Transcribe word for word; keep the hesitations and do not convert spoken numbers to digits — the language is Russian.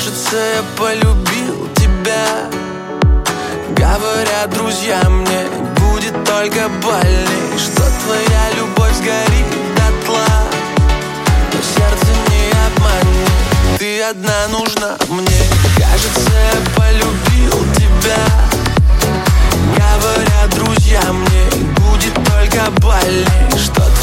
Кажется, я полюбил тебя. Говорят друзья мне, будет только больней, что твоя любовь сгорит дотла. Но сердце не обманет, ты одна нужна мне. Кажется, я полюбил тебя. Говорят друзья мне, будет только больней, что